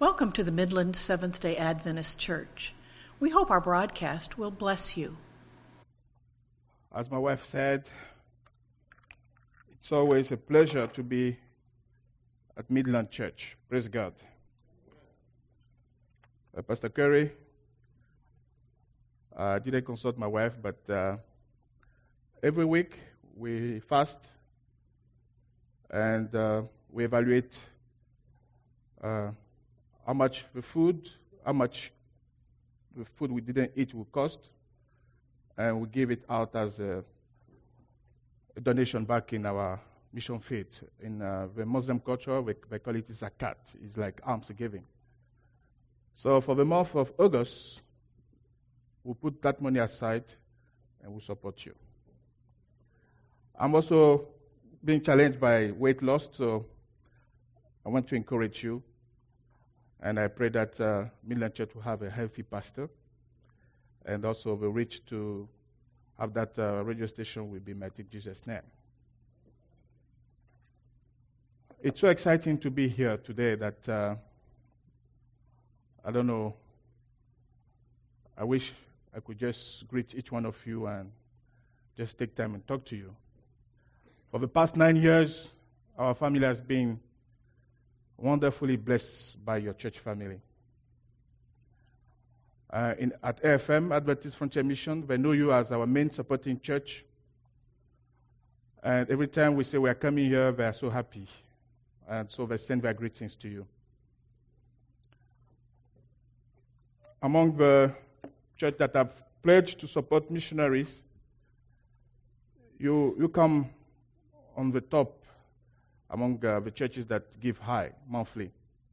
Welcome to the Midland Seventh-day Adventist Church. We hope our broadcast will bless you. As my wife said, it's always a pleasure to be at Midland Church. Praise God. Pastor Curry, I didn't consult my wife, but every week we fast and we evaluate how much the food we didn't eat will cost, and we give it out as a donation back in our mission faith. In the Muslim culture, they call it zakat. It's like alms giving. So for the month of August, we'll put that money aside and we'll support you. I'm also being challenged by weight loss, so I want to encourage you. And I pray that Midland Church will have a healthy pastor, and also the reach to have that radio station will be met in Jesus' name. It's so exciting to be here today that I don't know. I wish I could just greet each one of you and just take time and talk to you. For the past 9 years, our family has been wonderfully blessed by your church family. At AFM, Adventist Frontier Mission, they know you as our main supporting church. And every time we say we are coming here, they are so happy. And so they send their greetings to you. Among the church that have pledged to support missionaries, you come on the top among the churches that give high monthly.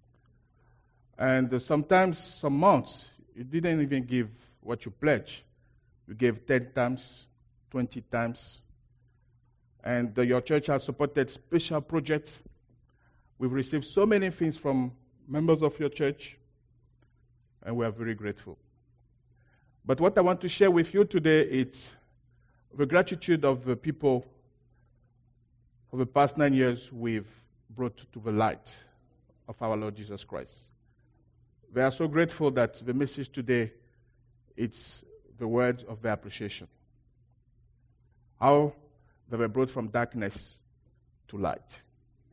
And sometimes, some months, you didn't even give what you pledge. You gave 10 times, 20 times. And your church has supported special projects. We've received so many things from members of your church, and we are very grateful. But what I want to share with you today is the gratitude of the people for the past 9 years we've brought to the light of our Lord Jesus Christ. We are so grateful that the message today is the word of their appreciation. How they were brought from darkness to light.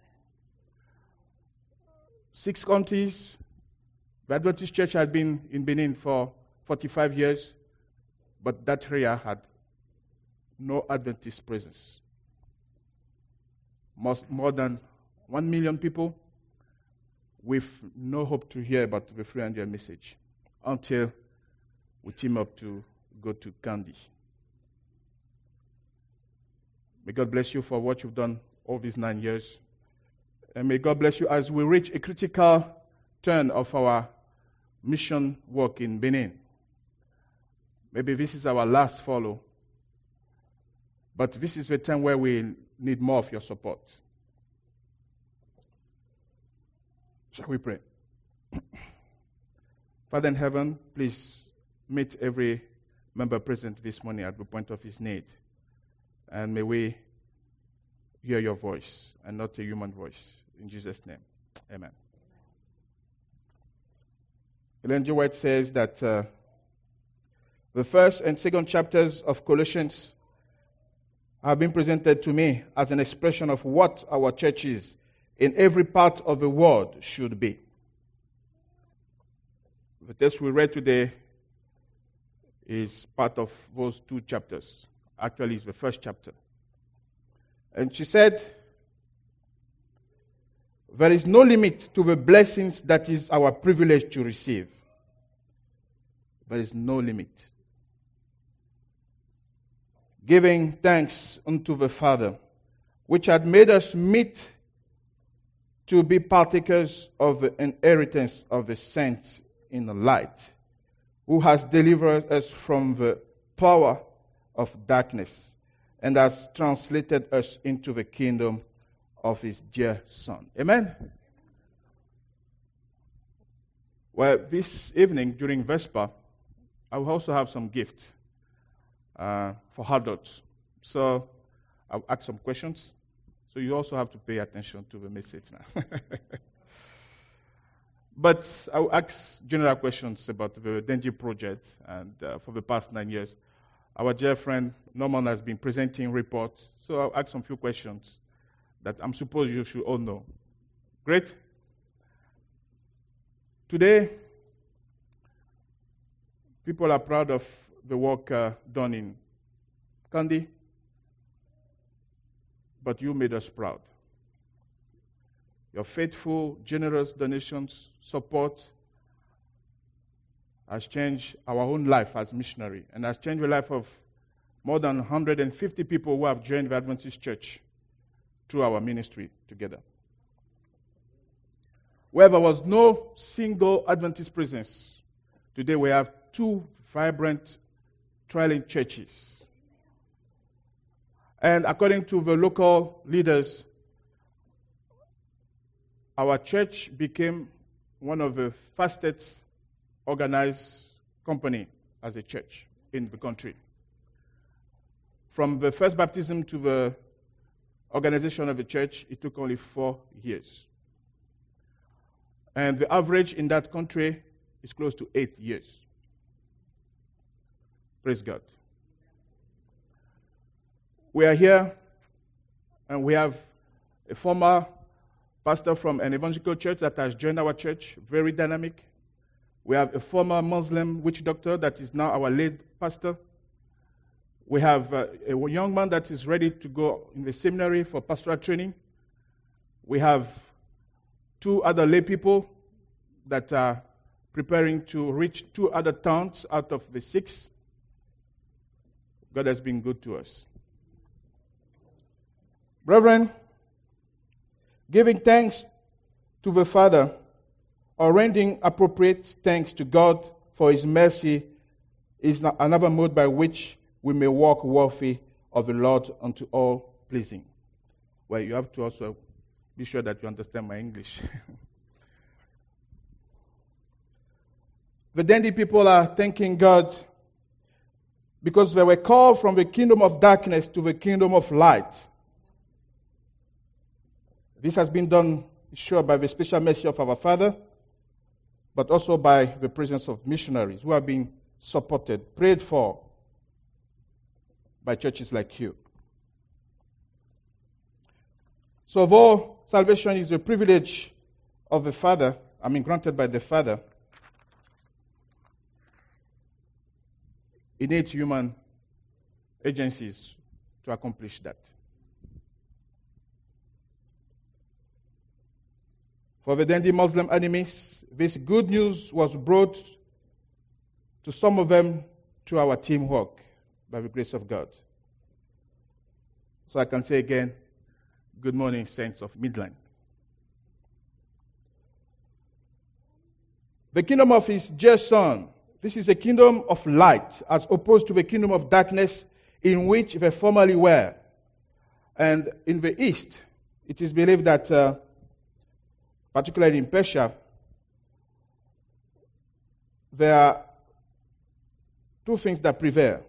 6 countries. The Adventist Church had been in Benin for 45 years, but that area had no Adventist presence. More than 1 million people with no hope to hear about the 300 message until we team up to go to Kandy. May God bless you for what you've done all these 9 years. And may God bless you as we reach a critical turn of our mission work in Benin. Maybe this is our last follow, but this is the time where we need more of your support. Shall we pray? Father in heaven, please meet every member present this morning at the point of his need. And may we hear your voice and not a human voice. In Jesus' name, amen. Ellen G. White says that the first and second chapters of Colossians have been presented to me as an expression of what our churches in every part of the world should be. The text we read today is part of those 2 chapters. Actually, it's the first chapter. And she said, there is no limit to the blessings that is our privilege to receive. There is no limit. Giving thanks unto the Father, which had made us meet to be partakers of the inheritance of the saints in the light, who has delivered us from the power of darkness and has translated us into the kingdom of His dear Son. Amen? Well, this evening during Vesper, I will also have some gifts for adults. So I'll ask some questions. So you also have to pay attention to the message now. But I will ask general questions about the Denji project. And for the past 9 years, our dear friend Norman has been presenting reports. So I'll ask some few questions that I'm supposed you should all know. Great? Today, people are proud of the work done in Kandy, but you made us proud. Your faithful, generous donations, support has changed our own life as missionary and has changed the life of more than 150 people who have joined the Adventist Church through our ministry together. Where there was no single Adventist presence, today we have 2 vibrant, thriving churches. And according to the local leaders, our church became one of the fastest organized company as a church in the country. From the first baptism to the organization of the church, it took only 4 years. And the average in that country is close to 8 years. Praise God. We are here and we have a former pastor from an evangelical church that has joined our church, very dynamic. We have a former Muslim witch doctor that is now our lead pastor. We have a young man that is ready to go in the seminary for pastoral training. We have 2 other lay people that are preparing to reach 2 other towns out of the 6. God has been good to us. Brethren, giving thanks to the Father or rendering appropriate thanks to God for His mercy is another mode by which we may walk worthy of the Lord unto all pleasing. Well, you have to also be sure that you understand my English. The Dendy people are thanking God because they were called from the kingdom of darkness to the kingdom of light. This has been done, sure, by the special mercy of our Father, but also by the presence of missionaries who have been supported, prayed for by churches like you. So though salvation is a privilege of the Father, granted by the Father, it needs human agencies to accomplish that. For the Dendy Muslim enemies, this good news was brought to some of them through our teamwork by the grace of God. So I can say again, good morning, saints of Midland. The kingdom of His dear Son, this is a kingdom of light as opposed to the kingdom of darkness in which they formerly were. And in the East, it is believed that particularly in Persia, there are 2 things that prevail.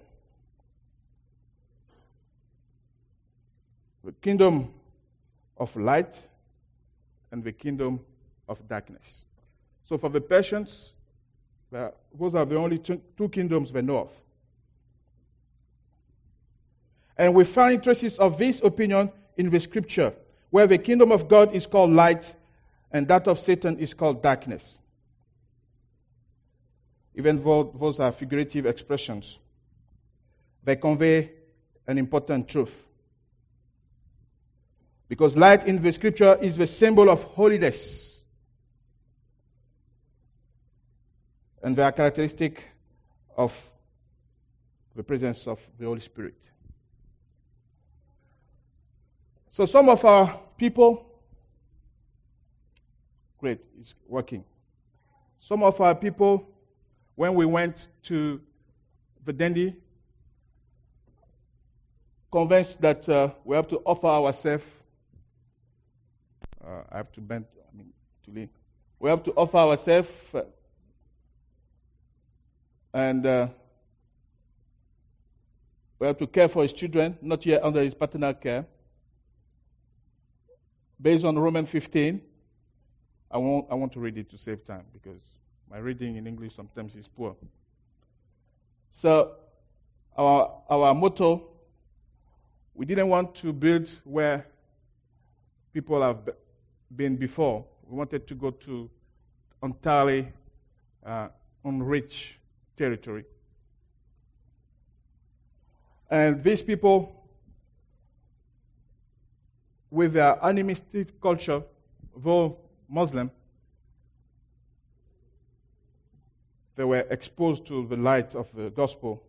The kingdom of light and the kingdom of darkness. So for the Persians, those are the only 2 kingdoms they know of. And we find traces of this opinion in the scripture, where the kingdom of God is called light and that of Satan is called darkness. Even though those are figurative expressions, they convey an important truth. Because light in the scripture is the symbol of holiness. And they are characteristic of the presence of the Holy Spirit. So some of our people, great, it's working. Some of our people, when we went to the Dendy, convinced that we have to offer ourselves. I have to bend, to lean. We have to offer ourselves and we have to care for his children, not yet under his paternal care, based on Romans 15. I want to read it to save time because my reading in English sometimes is poor. So our motto, we didn't want to build where people have been before. We wanted to go to entirely unreached territory. And these people, with their animistic culture, though Muslim, they were exposed to the light of the gospel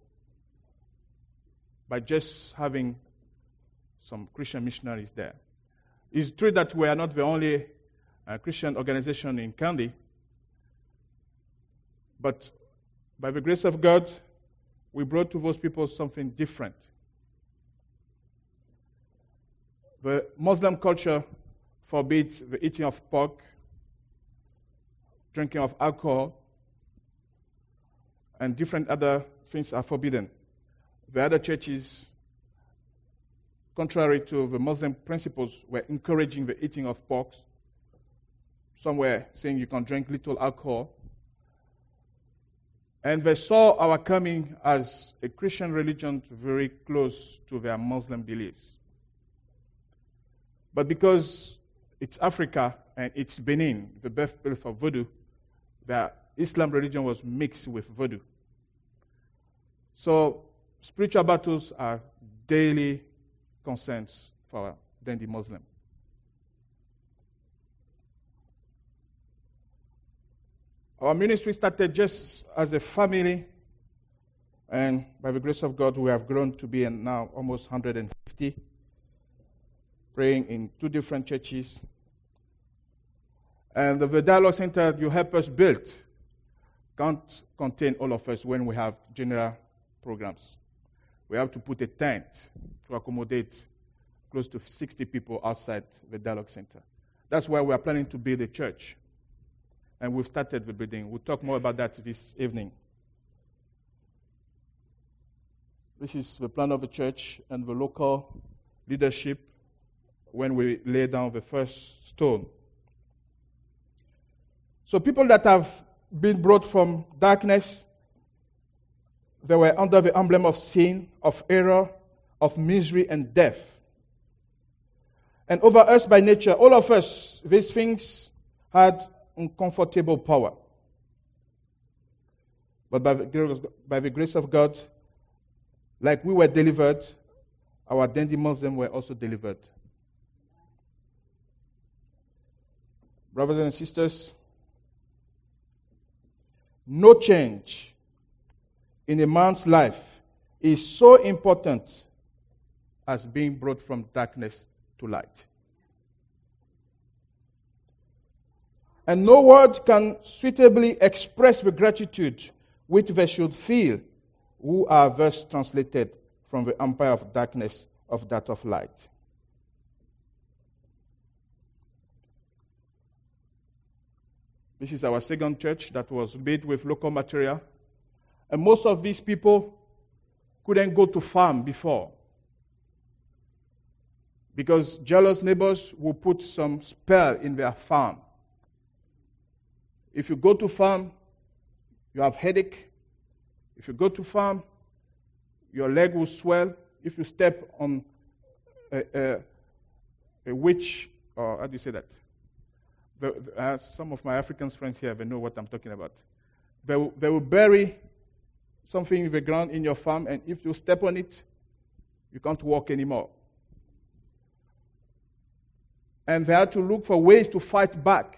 by just having some Christian missionaries there. It's true that we are not the only Christian organization in Kandy, but by the grace of God, we brought to those people something different. The Muslim culture forbids the eating of pork, drinking of alcohol, and different other things are forbidden. The other churches, contrary to the Muslim principles, were encouraging the eating of pork. Some were saying you can drink little alcohol. And they saw our coming as a Christian religion very close to their Muslim beliefs. But because it's Africa and it's Benin, the birthplace of voodoo, the Islam religion was mixed with voodoo. So spiritual battles are daily concerns for the Muslim. Our ministry started just as a family, and by the grace of God, we have grown to be now almost 150, praying in 2 different churches. And the Dialogue Center you help us build can't contain all of us when we have general programs. We have to put a tent to accommodate close to 60 people outside the Dialogue Center. That's why we are planning to build a church. And we've started the building. We'll talk more about that this evening. This is the plan of the church and the local leadership when we lay down the first stone. So people that have been brought from darkness, they were under the emblem of sin, of error, of misery and death. And over us by nature, all of us, these things had uncomfortable power. But by the grace of God, like we were delivered, our dandy Muslims were also delivered. Brothers and sisters, no change in a man's life is so important as being brought from darkness to light. And no word can suitably express the gratitude which they should feel who are thus translated from the empire of darkness of that of light. This is our second church that was made with local material. And most of these people couldn't go to farm before, because jealous neighbors will put some spell in their farm. If you go to farm, you have headache. If you go to farm, your leg will swell. If you step on a witch, or how do you say that? Some of my African friends here, they know what I'm talking about. They will bury something in the ground in your farm, and if you step on it, you can't walk anymore. And they had to look for ways to fight back.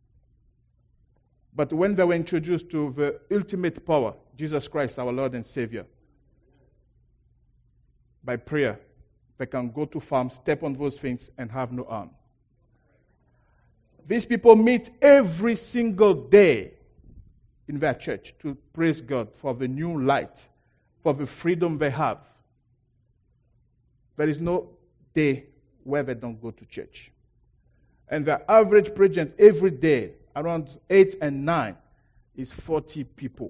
But when they were introduced to the ultimate power, Jesus Christ, our Lord and Savior, by prayer, they can go to farm, step on those things, and have no harm. These people meet every single day in their church to praise God for the new light, for the freedom they have. There is no day where they don't go to church. And the average presence every day, around 8 and 9, is 40 people.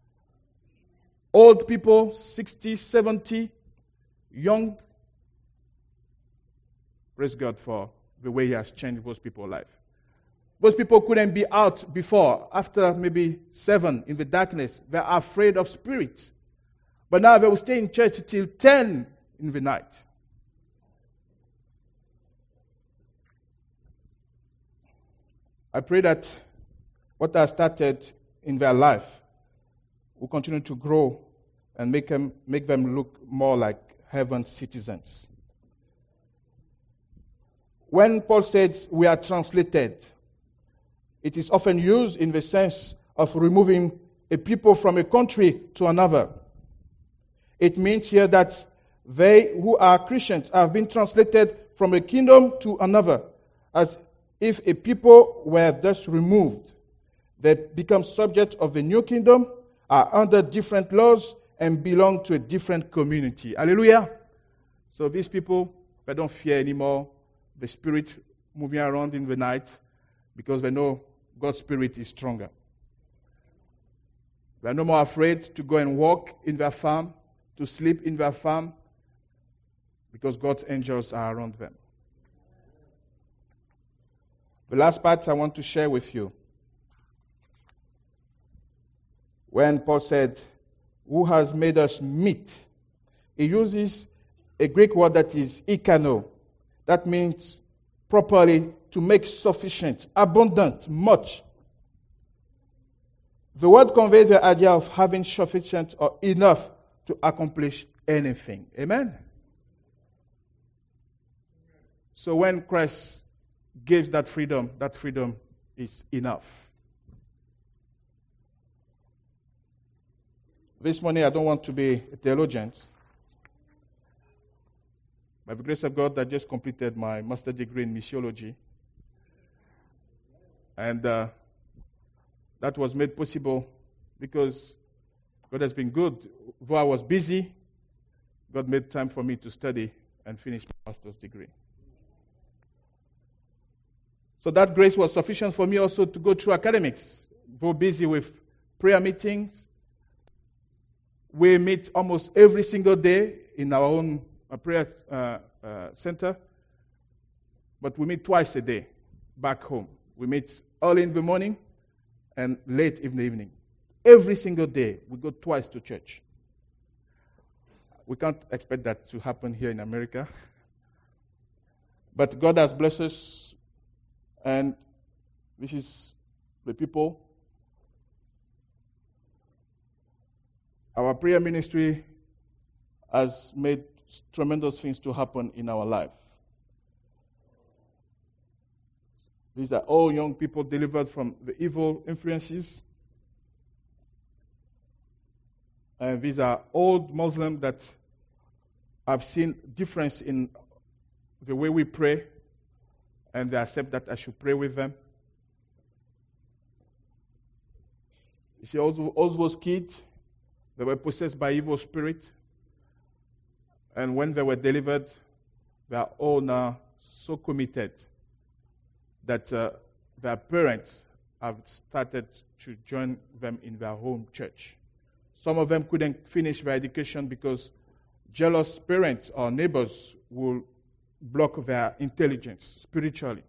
Old people, 60, 70, young. Praise God for the way He has changed those people's life. Those people couldn't be out before, after maybe 7 in the darkness. They're afraid of spirits. But now they will stay in church till 10 in the night. I pray that what I started in their life will continue to grow and make them look more like heaven's citizens. When Paul said we are translated, it is often used in the sense of removing a people from a country to another. It means here that they who are Christians have been translated from a kingdom to another, as if a people were thus removed. They become subject of the new kingdom, are under different laws, and belong to a different community. Hallelujah. So these people, they don't fear anymore the spirit moving around in the night, because they know God's spirit is stronger. They are no more afraid to go and walk in their farm, to sleep in their farm, because God's angels are around them. The last part I want to share with you. When Paul said, who has made us meet, he uses a Greek word that is ikano. That means properly to make sufficient, abundant, much. The word conveys the idea of having sufficient or enough to accomplish anything. Amen? So when Christ gives that freedom is enough. This morning I don't want to be a theologian. By the grace of God, I just completed my master's degree in missiology. And that was made possible because God has been good. Though I was busy, God made time for me to study and finish my master's degree. So that grace was sufficient for me also to go through academics. Though busy with prayer meetings, we meet almost every single day in our own prayer center, but we meet twice a day back home. We meet early in the morning and late in the evening. Every single day, we go twice to church. We can't expect that to happen here in America. But God has blessed us, and this is the people. Our prayer ministry has made tremendous things to happen in our life. These are all young people delivered from the evil influences. And these are old Muslims that have seen difference in the way we pray, and they accept that I should pray with them. You see, all those kids, they were possessed by evil spirits. And when they were delivered, they are all now so committed that their parents have started to join them in their home church. Some of them couldn't finish their education because jealous parents or neighbors will block their intelligence spiritually.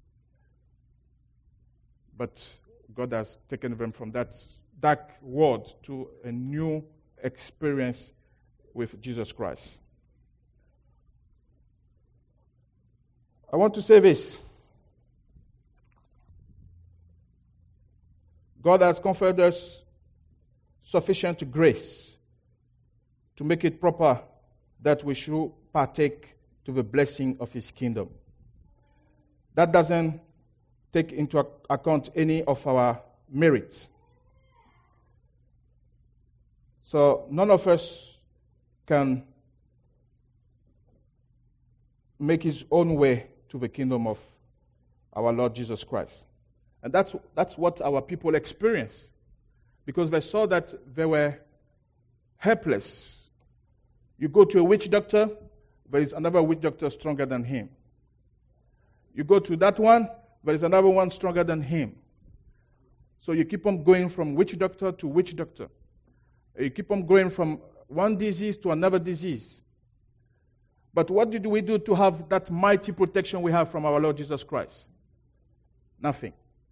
But God has taken them from that dark world to a new experience with Jesus Christ. I want to say this. God has conferred us sufficient grace to make it proper that we should partake to the blessing of His kingdom. That doesn't take into account any of our merits. So none of us can make his own way to the kingdom of our Lord Jesus Christ. And that's what our people experienced, because they saw that they were helpless. You go to a witch doctor, there is another witch doctor stronger than him. You go to that one, there is another one stronger than him. So you keep on going from witch doctor to witch doctor. You keep on going from one disease to another disease. But what did we do to have that mighty protection we have from our Lord Jesus Christ? Nothing.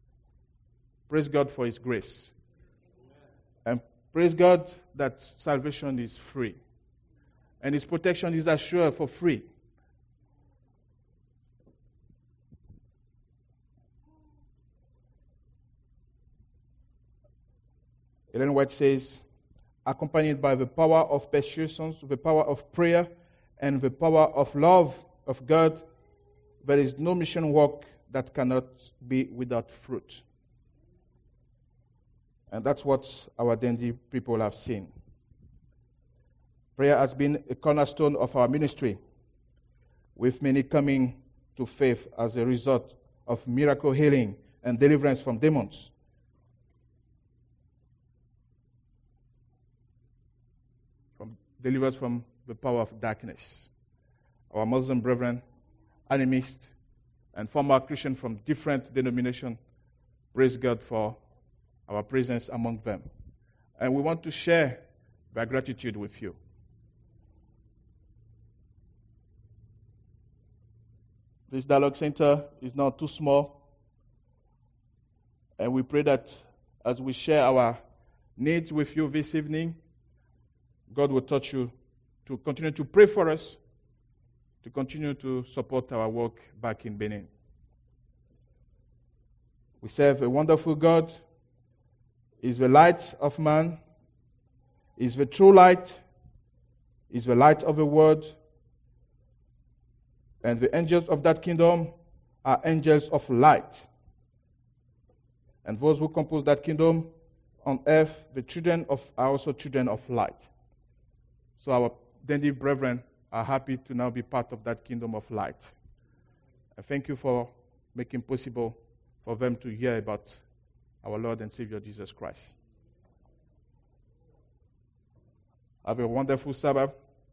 Praise God for His grace. And praise God that salvation is free. And His protection is assured for free. Ellen White says, accompanied by the power of persuasion, the power of prayer, and the power of love of God, there is no mission work that cannot be without fruit. And that's what our Dundee people have seen. Prayer has been a cornerstone of our ministry, with many coming to faith as a result of miracle healing and deliverance from demons. Deliverance from the power of darkness. Our Muslim brethren, animists, and former Christians from different denominations, praise God for our presence among them. And we want to share our gratitude with you. This dialogue center is not too small, and we pray that as we share our needs with you this evening, God will touch you to continue to pray for us, to continue to support our work back in Benin. We serve a wonderful God. He is the light of man. He is the true light. He is the light of the world. And the angels of that kingdom are angels of light. And those who compose that kingdom on earth, the children are also children of light. So our Dundee brethren are happy to now be part of that kingdom of light. I thank you for making possible for them to hear about our Lord and Savior Jesus Christ. Have a wonderful Sabbath.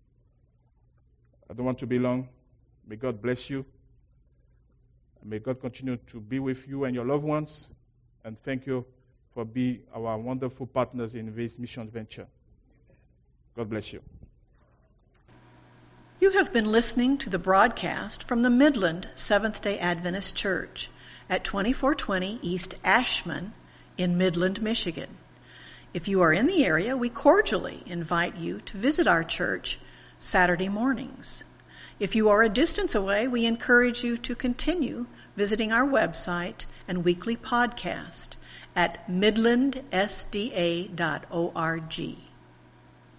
I don't want to be long. May God bless you. May God continue to be with you and your loved ones. And thank you for being our wonderful partners in this mission venture. God bless you. You have been listening to the broadcast from the Midland Seventh-day Adventist Church at 2420 East Ashman in Midland, Michigan. If you are in the area, we cordially invite you to visit our church Saturday mornings. If you are a distance away, we encourage you to continue visiting our website and weekly podcast at midlandsda.org.